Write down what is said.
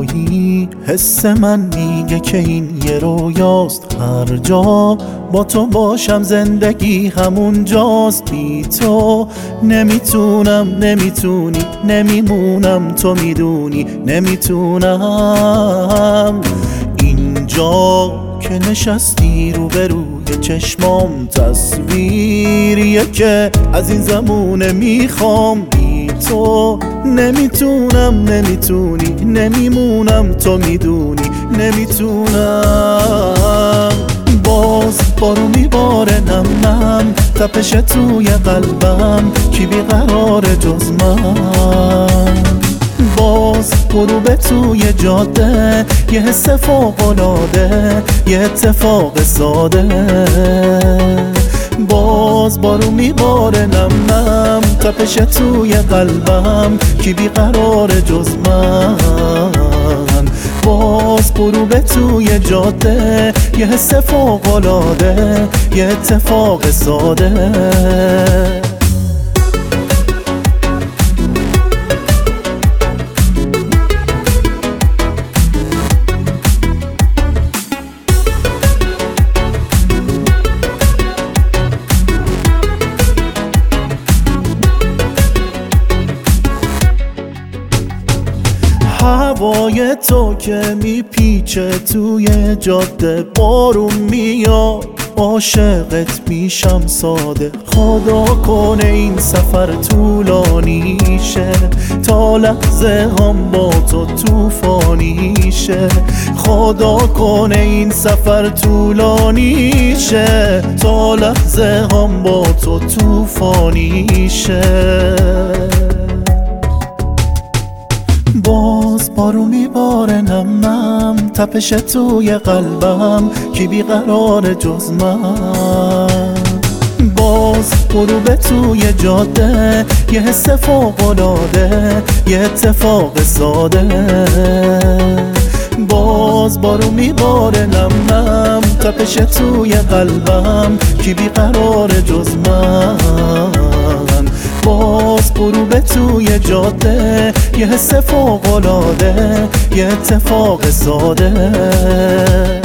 تویی. حس من میگه که این یه رویاست، هر جا با تو باشم زندگی همون جاست. بی تو نمیتونم، نمیتونی، نمیمونم، تو میدونی نمیتونم. اینجا که نشستی روبروی چشمام، تصویریه که از این زمونه میخوام. بی تو نمیتونم، نمیتونی، نمیمونم، تو میدونی نمیتونم. باز بارو میباره نم نم، تپش توی قلبم، کی بیقراره جز من. باز غروب توی جاده، یه حس فوق‌العاده، یه اتفاق ساده. باز بارو میباره نم نم، تپش توی قلبم، کی بیقراره جز من. باز غروب توی جاده، یه حس فوق‌العاده، یه اتفاق ساده. هوای تو که میپیچه توی جاده، بارون میاد عاشقت میشم ساده. خدا کنه این سفر طولانی شه، تا لحظه هم با تو طوفانی شه. خدا کنه این سفر طولانی شه، تا لحظه هم با تو طوفانی شه. باز بارو میباره نم نم، تپش توی قلبم، کی بیقراره جز من. باز غروب توی جاده، یه حس فوق‌العاده، یه اتفاق ساده. باز بارو میباره نم نم، تپش توی قلبم، کی بیقراره جز من. باز غروب توی جاده، یه حس فوق‌العاده، یه اتفاق ساده.